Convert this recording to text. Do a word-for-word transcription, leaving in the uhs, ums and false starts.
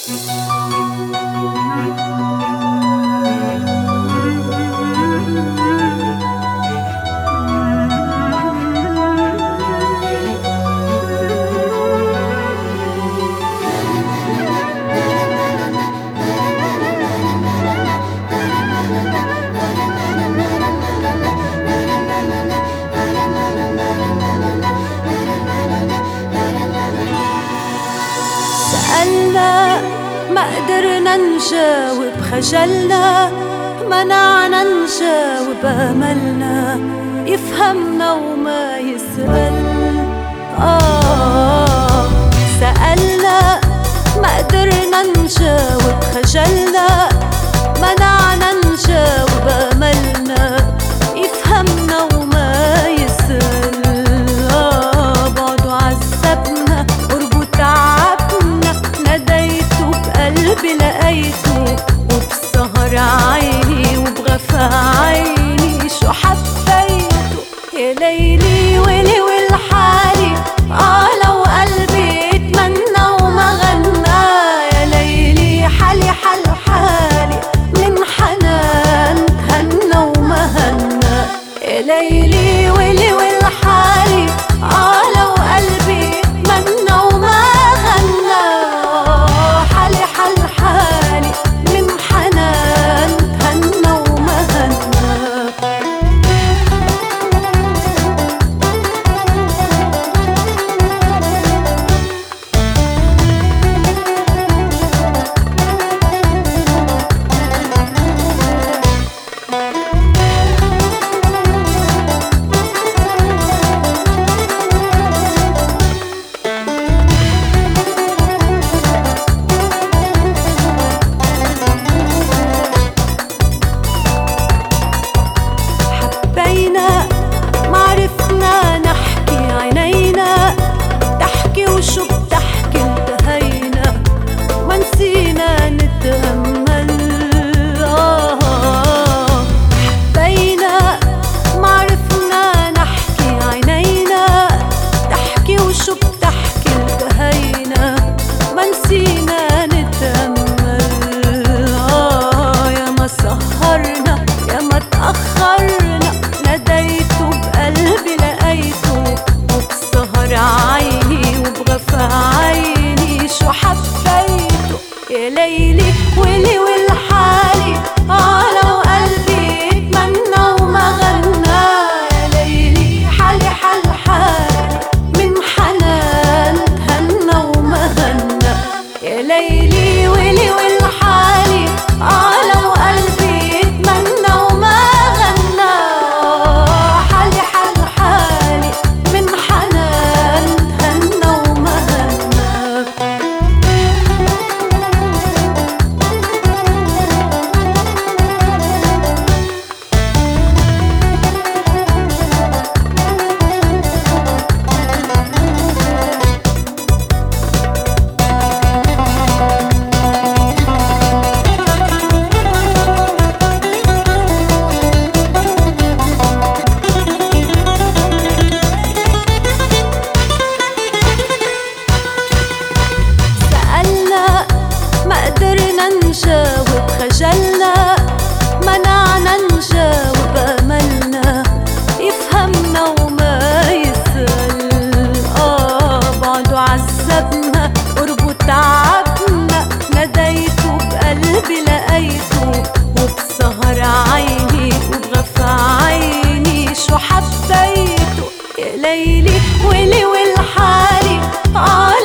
سألنا ما قدرنا نجاوب، خجلنا منعنا نجاوب، أملنا يفهمنا وما يسأل. آه سألنا ما قدرنا نجاوب، خجلنا منعنا نجاوب، أملنا يفهمنا وما يسأل. آه بعده عذبنا قربه تعبنا، ناديته بقلبي لقيته، وبسهر عيني وبغفى عيني شو حبيته. يا ليلي ولي والحالي آه لو قلبي اتمنى وما غنى، يا ليلي حالي حال حالي من حنان تهنى وما هنى. يا ليلي ولي والحالي آه لو قلبي اتمنى وما غنى، حالي حال حالي من حنان تهنى وما هنى. معرفنا نحكي، عينينا تحكي وشو بتحكي انتهينا، ما نسينا نتأمل. آه حبينا معرفنا نحكي، عينينا تحكي وشو بتحكي انتهينا، ما نسينا نتأمل. آه يا ما سهرنا يا ما تأخرنا، ناديته بقلبي لقيته، وبسهر عيني وبغفى عيني شو حبيته. يا ليلي ولي والحالي آه لو قلبي اتمنى وما غنى، يا ليلي حالي حال حالي من حنان تهنى وما هنى. يا ليلي ولي والحالي آه لو قلبي اتمنى وما غنى، حالي حال حالي من حنان تهنى وما هنى. سألنا ما قدرنا نجاوب، خجلنا منعنا نجاوب، أملنا يفهمنا وما يسأل. آه بعده عذبنا قربه تعبنا، ناديته بقلبي لقيته، وبسهر عيني وبغفى عيني شو حبيته. يا ليلي ولي والحالي آه